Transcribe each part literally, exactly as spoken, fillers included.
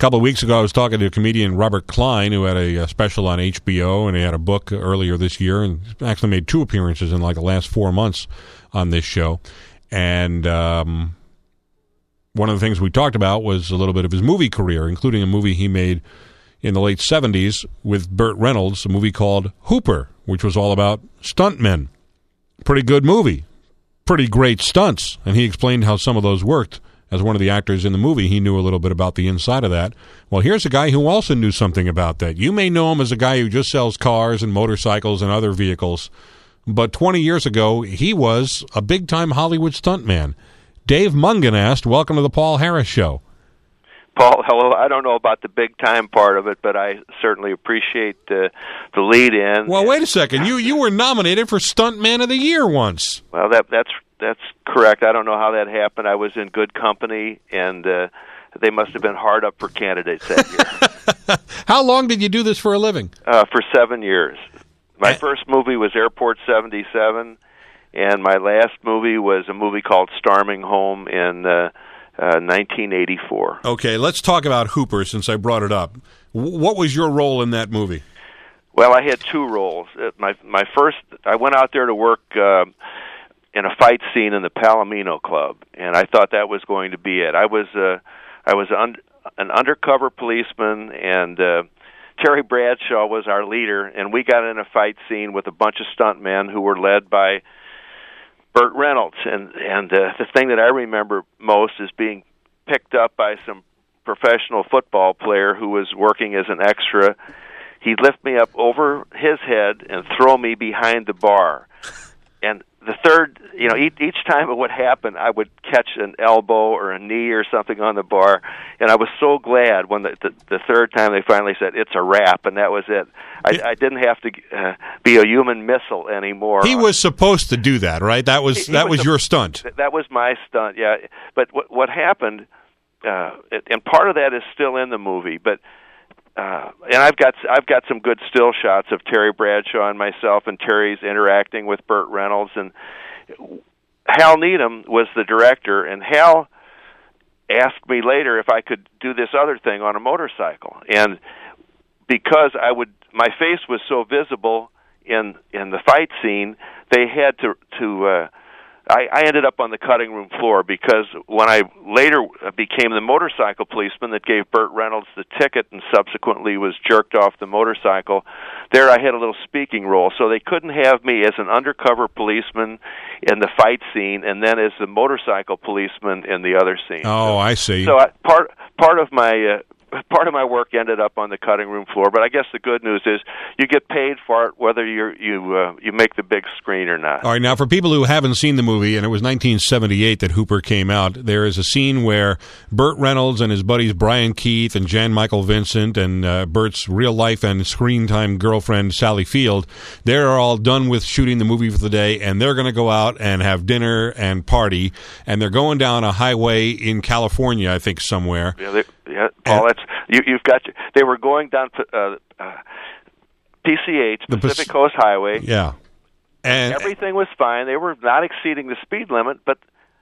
couple of weeks ago, I was talking to comedian Robert Klein, who had a, a special on H B O, and he had a book earlier this year, and actually made two appearances in like the last four months on this show. And um, one of the things we talked about was a little bit of his movie career, including a movie he made in the late seventies with Burt Reynolds, a movie called Hooper, which was all about stuntmen. Pretty good movie. Pretty great stunts. And he explained how some of those worked. As one of the actors in the movie, he knew a little bit about the inside of that. Well, here's a guy who also knew something about that. You may know him as a guy who just sells cars and motorcycles and other vehicles, but twenty years ago, he was a big-time Hollywood stuntman. Dave Mungenast, welcome to the Paul Harris Show. Paul, hello. I don't know about the big-time part of it, but I certainly appreciate uh, the lead-in. Well, wait a second. You you were nominated for Stuntman of the Year once. Well, that that's that's correct. I don't know how that happened. I was in good company, and uh, they must have been hard up for candidates that year. How long did you do this for a living? Uh, for seven years. My first movie was Airport seventy-seven, and my last movie was a movie called Storming Home in uh, uh, nineteen eighty-four. Okay, let's talk about Hooper since I brought it up. W- what was your role in that movie? Well, I had two roles. Uh, My my first, I went out there to work uh, in a fight scene in the Palomino Club, and I thought that was going to be it. I was uh, I was un- an undercover policeman, and uh, Terry Bradshaw was our leader, and we got in a fight scene with a bunch of stuntmen who were led by Burt Reynolds. And and uh, the thing that I remember most is being picked up by some professional football player who was working as an extra. He'd lift me up over his head and throw me behind the bar. And the third, you know, each, each time it would happen, I would catch an elbow or a knee or something on the bar, and I was so glad when the, the, the third time they finally said, it's a wrap, and that was it. I, I didn't have to uh, be a human missile anymore. He was supposed to do that, right? That was he, he that was, was your a, stunt. That was my stunt, yeah. But what, what happened, uh, and part of that is still in the movie, but Uh, and I've got I've got some good still shots of Terry Bradshaw and myself, and Terry's interacting with Burt Reynolds, and Hal Needham was the director, and Hal asked me later if I could do this other thing on a motorcycle, and because I would my face was so visible in in the fight scene, they had to to uh, I, I ended up on the cutting room floor because when I later became the motorcycle policeman that gave Burt Reynolds the ticket and subsequently was jerked off the motorcycle, there I had a little speaking role. So they couldn't have me as an undercover policeman in the fight scene and then as the motorcycle policeman in the other scene. Oh, I see. So I, part part of my uh, part of my work ended up on the cutting room floor, but I guess the good news is you get paid for it whether you you uh, you make the big screen or not. All right, now for people who haven't seen the movie, and it was nineteen seventy-eight that Hooper came out, there is a scene where Burt Reynolds and his buddies Brian Keith and Jan Michael Vincent and uh, Burt's real-life and screen-time girlfriend Sally Field, they're all done with shooting the movie for the day, and they're going to go out and have dinner and party, and they're going down a highway in California, I think, somewhere. Yeah, they, yeah Paul, that's, you, you've got, they were going down uh, uh, P C H, the Pacific Pac- Coast Highway. Yeah. And everything was fine. They were not exceeding the speed limit, but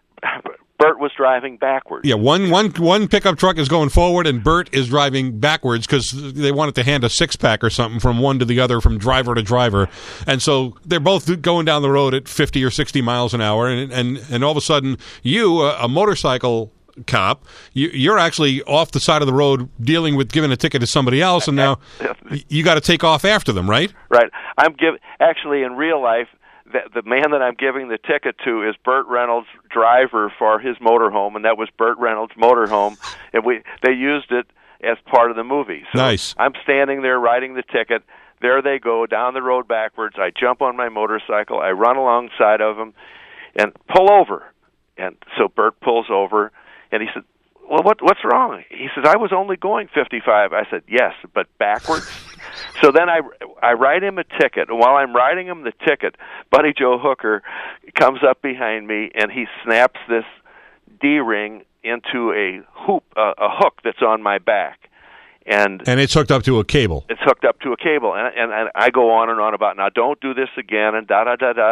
Burt was driving backwards. Yeah, one, one, one pickup truck is going forward, and Burt is driving backwards because they wanted to hand a six-pack or something from one to the other, from driver to driver. And so they're both going down the road at fifty or sixty miles an hour, and and, and all of a sudden, you, a, a motorcycle cop, you, you're actually off the side of the road dealing with giving a ticket to somebody else, and now you got to take off after them, right? Right. I'm give actually in real life, the, the man that I'm giving the ticket to is Burt Reynolds' driver for his motorhome, and that was Burt Reynolds' motorhome, and we they used it as part of the movie. So nice. I'm standing there writing the ticket. There they go down the road backwards. I jump on my motorcycle. I run alongside of them and pull over. And so Burt pulls over. And he said, well, what, what's wrong? He says, I was only going fifty-five. I said, yes, but backwards. So then I, I write him a ticket. And while I'm writing him the ticket, Buddy Joe Hooker comes up behind me, and he snaps this D-ring into a hoop, uh, a hook that's on my back. And and it's hooked up to a cable. It's hooked up to a cable. And, and, and I go on and on about, now don't do this again, and da-da-da-da.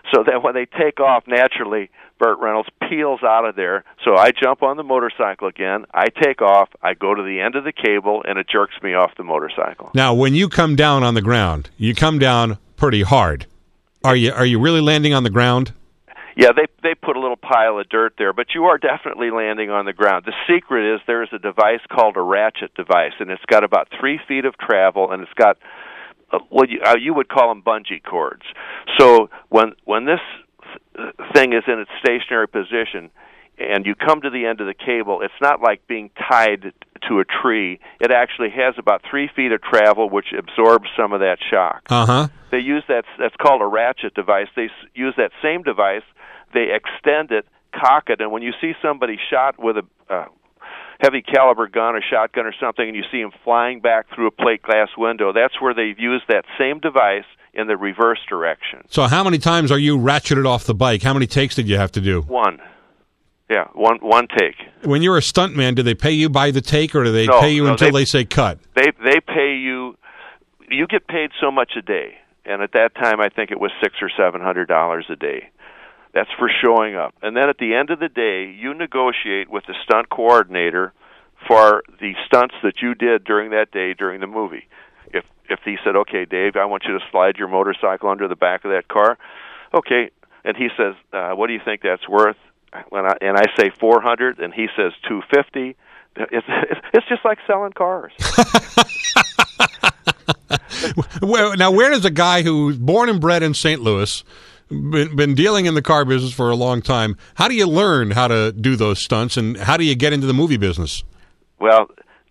So that when they take off, naturally, Burt Reynolds peels out of there. So I jump on the motorcycle again. I take off. I go to the end of the cable, and it jerks me off the motorcycle. Now, when you come down on the ground, you come down pretty hard. Are you are you really landing on the ground? Yeah, they they put a little pile of dirt there, but you are definitely landing on the ground. The secret is there is a device called a ratchet device, and it's got about three feet of travel, and it's got uh, what you, uh, you would call them bungee cords. So when when this thing is in its stationary position, and you come to the end of the cable, it's not like being tied to a tree. It actually has about three feet of travel, which absorbs some of that shock. Uh-huh. They use that, that's called a ratchet device. They use that same device, they extend it, cock it, and when you see somebody shot with a uh, heavy caliber gun, a shotgun or something, and you see them flying back through a plate glass window, that's where they've used that same device in the reverse direction. So how many times are you ratcheted off the bike? How many takes did you have to do? One. Yeah, one one take. When you're a stuntman, do they pay you by the take, or do they no, pay you no, until they, they say cut? They they pay you. You get paid so much a day, and at that time, I think it was six or seven hundred dollars a day. That's for showing up, and then at the end of the day, you negotiate with the stunt coordinator for the stunts that you did during that day during the movie. If if he said, "Okay, Dave, I want you to slide your motorcycle under the back of that car," okay, and he says, uh, "What do you think that's worth?" When I, and I say four hundred, and he says two fifty. It's it's just like selling cars. Well, now, where does a guy who's born and bred in Saint Louis, been, been dealing in the car business for a long time, how do you learn how to do those stunts, and how do you get into the movie business? Well,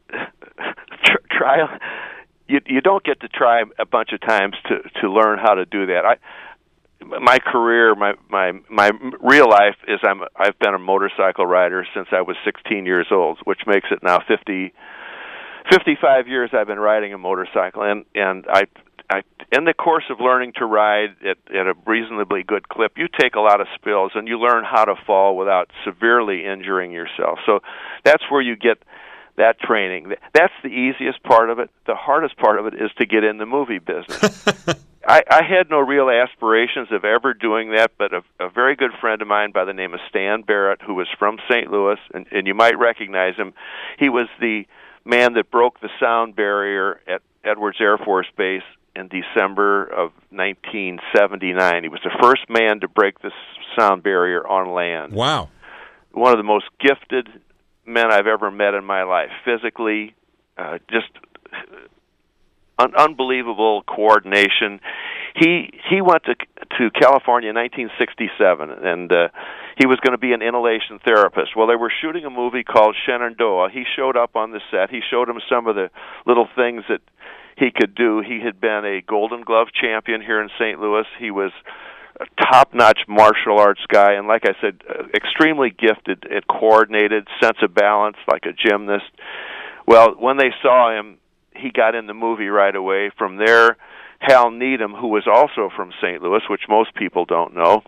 try. You you don't get to try a bunch of times to to learn how to do that. I. My career, my my my real life is I'm I've been a motorcycle rider since I was sixteen years old, which makes it now fifty, fifty-five years I've been riding a motorcycle, and and I I in the course of learning to ride at at a reasonably good clip, you take a lot of spills and you learn how to fall without severely injuring yourself. So that's where you get that training. That's the easiest part of it. The hardest part of it is to get in the movie business. I, I had no real aspirations of ever doing that, but a, a very good friend of mine by the name of Stan Barrett, who was from Saint Louis, and, and you might recognize him. He was the man that broke the sound barrier at Edwards Air Force Base in December of nineteen seventy-nine. He was the first man to break the sound barrier on land. Wow. One of the most gifted men I've ever met in my life, physically, uh, just un- unbelievable coordination. He he went to to California in nineteen sixty-seven, and uh, he was going to be an inhalation therapist. Well, they were shooting a movie called Shenandoah. He showed up on the set. He showed him some of the little things that he could do. He had been a Golden Glove champion here in Saint Louis. He was a top-notch martial arts guy, and like I said, uh, extremely gifted at coordinated, sense of balance, like a gymnast. Well, when they saw him, he got in the movie right away. From there, Hal Needham, who was also from Saint Louis, which most people don't know,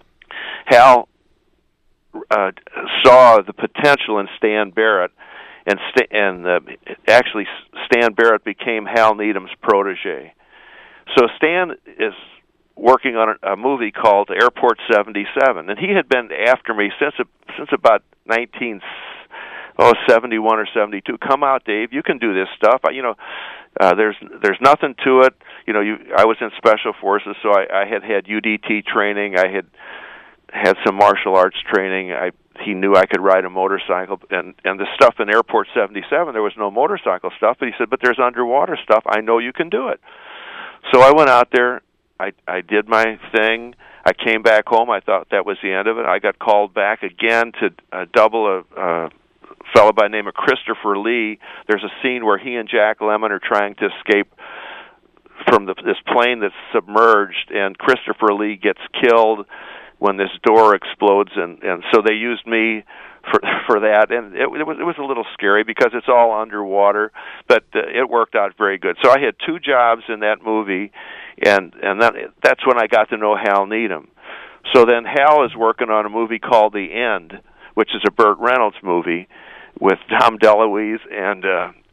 Hal uh, saw the potential in Stan Barrett, and, St- and uh, actually Stan Barrett became Hal Needham's protege. So Stan is working on a, a movie called Airport seventy-seven, and he had been after me since since about nineteen seventy-one or seventy-two. Come out, Dave. You can do this stuff. I, you know, uh, there's there's nothing to it. You know, you I was in Special Forces, so I, I had had U D T training. I had had some martial arts training. I he knew I could ride a motorcycle, and and the stuff in Airport seventy-seven, there was no motorcycle stuff. But he said, but there's underwater stuff. I know you can do it. So I went out there. I, I did my thing. I came back home. I thought that was the end of it. I got called back again to uh, double a uh, fellow by the name of Christopher Lee. There's a scene where he and Jack Lemmon are trying to escape from the, this plane that's submerged, and Christopher Lee gets killed when this door explodes, and, and so they used me for for that, and it, it was it was a little scary because it's all underwater, but uh, it worked out very good. So I had two jobs in that movie, and and that that's when I got to know Hal Needham. So then Hal is working on a movie called The End, which is a Burt Reynolds movie with Tom DeLuise and uh,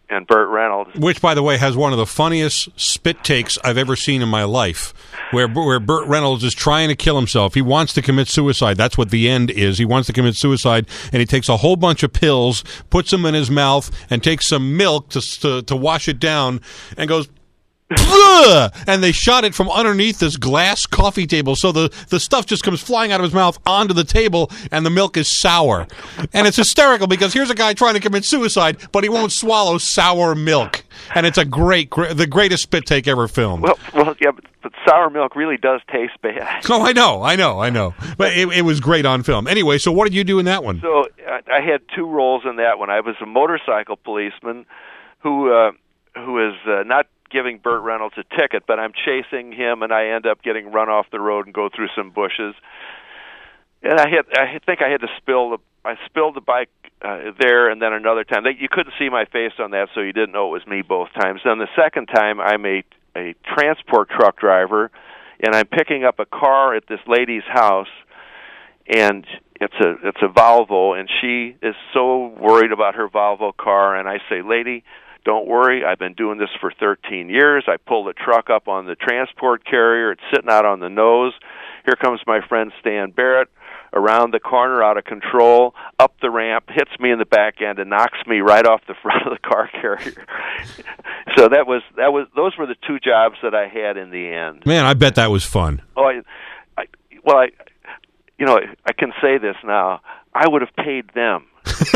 and Burt Reynolds. Which, by the way, has one of the funniest spit takes I've ever seen in my life, where where Burt Reynolds is trying to kill himself. He wants to commit suicide. That's what the end is. He wants to commit suicide, and he takes a whole bunch of pills, puts them in his mouth, and takes some milk to to, to wash it down, and goes... and they shot it from underneath this glass coffee table, so the, the stuff just comes flying out of his mouth onto the table, and the milk is sour. And it's hysterical because here's a guy trying to commit suicide, but he won't swallow sour milk. And it's a great, great the greatest spit take ever filmed. Well, well, yeah, but, but sour milk really does taste bad. Oh, I know, I know, I know. But it, it was great on film. Anyway, so what did you do in that one? So I, I had two roles in that one. I was a motorcycle policeman who uh, who is uh, not giving Burt Reynolds a ticket, but I'm chasing him, and I end up getting run off the road and go through some bushes. And I had, I think I had to spill the, I spilled the bike uh, there, and then another time. They, you couldn't see my face on that, so you didn't know it was me both times. Then the second time, I'm a, a transport truck driver, and I'm picking up a car at this lady's house, and it's a, it's a Volvo, and she is so worried about her Volvo car, and I say, lady, don't worry, I've been doing this for thirteen years. I pull the truck up on the transport carrier. It's sitting out on the nose. Here comes my friend Stan Barrett around the corner, out of control, up the ramp, hits me in the back end, and knocks me right off the front of the car carrier. So that was that was those were the two jobs that I had in the end. Man, I bet that was fun. Oh, I, I well, I, you know, I can say this now. I would have paid them.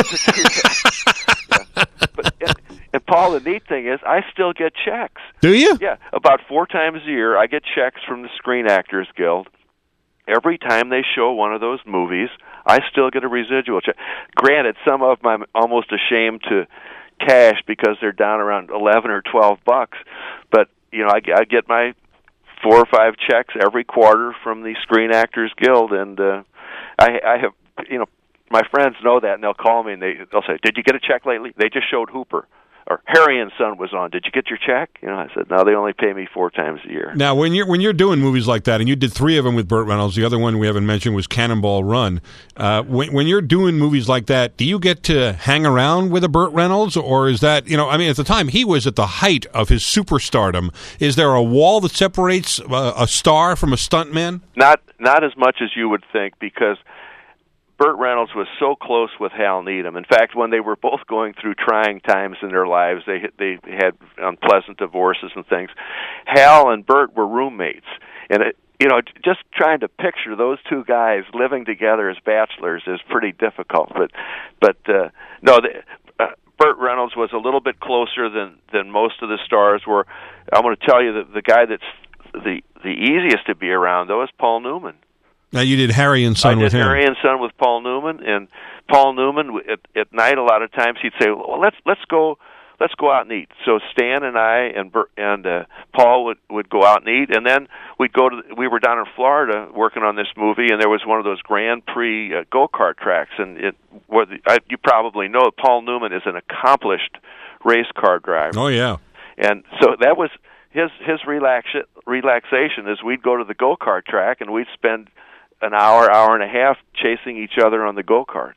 yeah. But, and, and Paul, the neat thing is, I still get checks. Do you? Yeah, about four times a year, I get checks from the Screen Actors Guild. Every time they show one of those movies, I still get a residual check. Granted, some of them I'm almost ashamed to cash because they're down around eleven or twelve bucks. But you know, I, I get my four or five checks every quarter from the Screen Actors Guild, and uh, I, I have, you know, my friends know that, and they'll call me and they they'll say, "Did you get a check lately?" They just showed Hooper. Or Harry and Son was on. Did you get your check? You know, I said, no, they only pay me four times a year. Now, when you're when you're doing movies like that, and you did three of them with Burt Reynolds, the other one we haven't mentioned was Cannonball Run. Uh, when, when you're doing movies like that, do you get to hang around with a Burt Reynolds, or is that, you know, I mean, at the time he was at the height of his superstardom. Is there a wall that separates a, a star from a stuntman? Not not as much as you would think, because Burt Reynolds was so close with Hal Needham. In fact, when they were both going through trying times in their lives, they they had unpleasant divorces and things. Hal and Burt were roommates, and it, you know, just trying to picture those two guys living together as bachelors is pretty difficult. But but uh, no, the, uh, Burt Reynolds was a little bit closer than than most of the stars were. I'm going to tell you that the guy that's the the easiest to be around, though, is Paul Newman. Now, you did Harry and Son I with did him. Harry and Son with Paul Newman, and Paul Newman at, at night a lot of times he'd say, "Well, let's let's go let's go out and eat." So Stan and I and Bert, and uh, Paul would would go out and eat, and then we'd go to. We were down in Florida working on this movie, and there was one of those Grand Prix uh, go kart tracks, and it where the, I, you probably know Paul Newman is an accomplished race car driver. Oh yeah, and so that was his his relax relaxation is we'd go to the go kart track and we'd spend an hour, hour and a half chasing each other on the go-karts.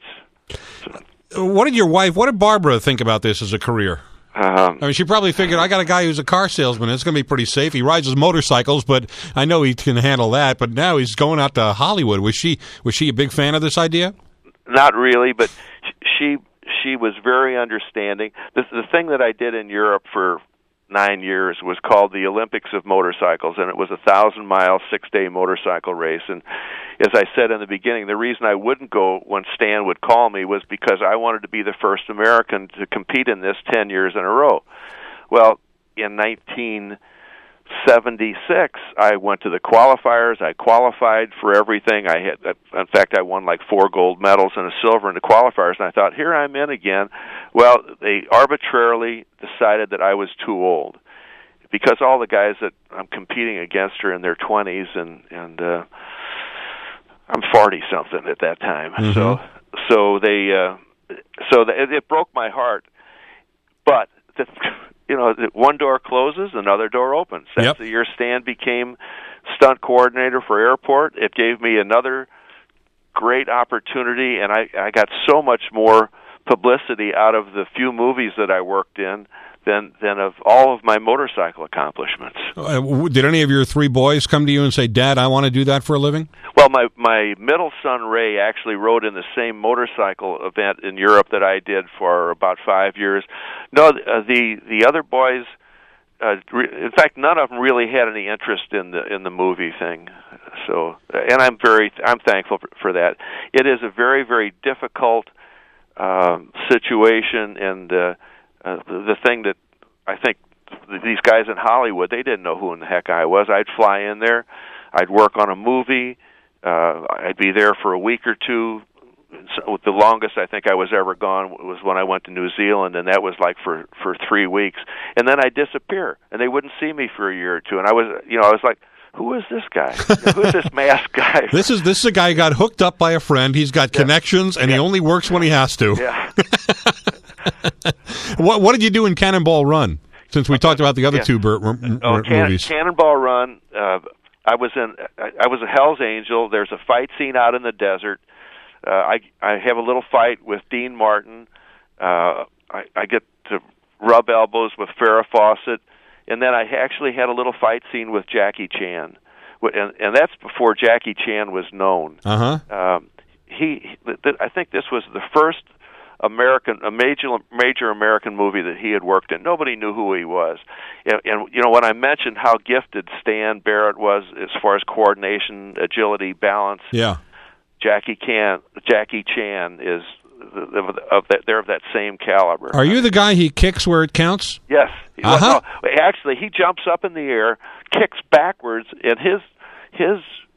So, what did your wife, what did Barbara think about this as a career? Um, I mean, she probably figured, I got a guy who's a car salesman. It's going to be pretty safe. He rides his motorcycles, but I know he can handle that. But now he's going out to Hollywood. Was she was she a big fan of this idea? Not really, but she she was very understanding. The, the thing that I did in Europe for nine years was called the Olympics of Motorcycles, and it was a thousand mile, six day motorcycle race. And as I said in the beginning, the reason I wouldn't go when Stan would call me was because I wanted to be the first American to compete in this ten years in a row. Well, in nineteen seventy-six, I went to the qualifiers. I qualified for everything. I had, in fact, I won like four gold medals and a silver in the qualifiers, and I thought, here I'm in again. Well, they arbitrarily decided that I was too old, because all the guys that I'm competing against are in their twenties, and and uh, I'm forty something at that time. Mm-hmm. So so they uh, so the, it, it broke my heart, but the, you know, one door closes, another door opens. That's yep. the year Stan became stunt coordinator for Airport. It gave me another great opportunity, and I, I got so much more publicity out of the few movies that I worked in than than of all of my motorcycle accomplishments. Uh, did any of your three boys come to you and say, "Dad, I want to do that for a living"? Well, my my middle son Ray actually rode in the same motorcycle event in Europe that I did for about five years. No, uh, the the other boys, uh, re- in fact, none of them really had any interest in the in the movie thing. So, and I'm very I'm thankful for, for that. It is a very very difficult um, situation, and uh, uh, the, the thing that I think these guys in Hollywood, they didn't know who in the heck I was. I'd fly in there, I'd work on a movie. Uh, I'd be there for a week or two. So the longest I think I was ever gone was when I went to New Zealand, and that was like for, for three weeks. And then I'd disappear, and they wouldn't see me for a year or two. And I was, you know, I was like, who is this guy? Who is this masked guy? This is this is a guy who got hooked up by a friend. He's got yeah. connections, and yeah. he only works when he has to. Yeah. what What did you do in Cannonball Run? Since we talked about the other yeah. two Burt r- oh, r- can- movies. Cannonball Run. Uh, I was in. I was a Hell's Angel. There's a fight scene out in the desert. Uh, I I have a little fight with Dean Martin. Uh, I, I get to rub elbows with Farrah Fawcett, and then I actually had a little fight scene with Jackie Chan, and and that's before Jackie Chan was known. Uh huh. Um, he, th- th- I think this was the first American, a major major American movie that he had worked in. Nobody knew who he was, and, and you know when I mentioned how gifted Stan Barrett was as far as coordination, agility, balance. Yeah, Jackie Chan, Jackie Chan is of, of that. They're of that same caliber. Are you the guy he kicks where it counts? Yes. Uh-huh. Well, no, actually, he jumps up in the air, kicks backwards, and his his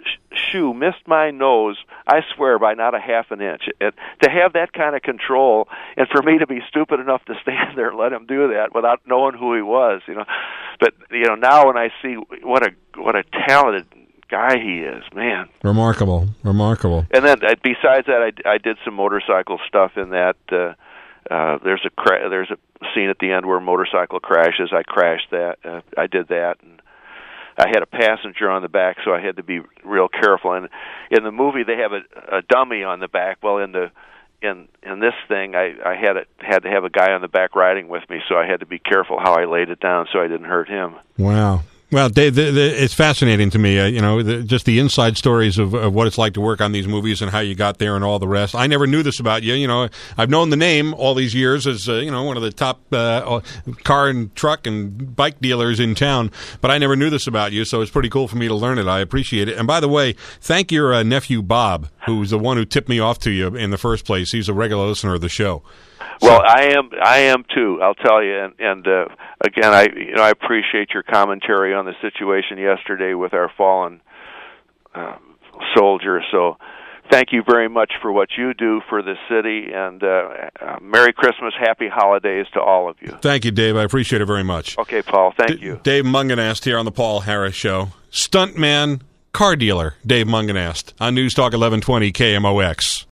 shoe missed my nose, I swear, by not a half an inch. It, to have that kind of control, and for me to be stupid enough to stand there and let him do that without knowing who he was, you know. But you know, now when I see what a what a talented guy he is, man, remarkable, remarkable. And then uh, besides that, I, I did some motorcycle stuff in that. Uh, uh, there's a cra- there's a scene at the end where a motorcycle crashes. I crashed that. Uh, I did that, and I had a passenger on the back, so I had to be real careful. And in the movie, they have a, a dummy on the back. Well, in the in in this thing, I, I had a, had to have a guy on the back riding with me, so I had to be careful how I laid it down so I didn't hurt him. Wow. Well, Dave, the, the, it's fascinating to me, uh, you know, the, just the inside stories of, of what it's like to work on these movies and how you got there and all the rest. I never knew this about you. You know, I've known the name all these years as, uh, you know, one of the top uh, car and truck and bike dealers in town, but I never knew this about you, so it's pretty cool for me to learn it. I appreciate it. And by the way, thank your uh, nephew, Bob, who's the one who tipped me off to you in the first place. He's a regular listener of the show. Well, I am. I am too. I'll tell you. And, and uh, again, I you know I appreciate your commentary on the situation yesterday with our fallen uh, soldier. So, thank you very much for what you do for the city. And uh, uh, Merry Christmas, Happy Holidays to all of you. Thank you, Dave. I appreciate it very much. Okay, Paul. Thank D- you. Dave Mungenast here on the Paul Harris Show. Stuntman, car dealer, Dave Mungenast on News Talk eleven twenty K M O X.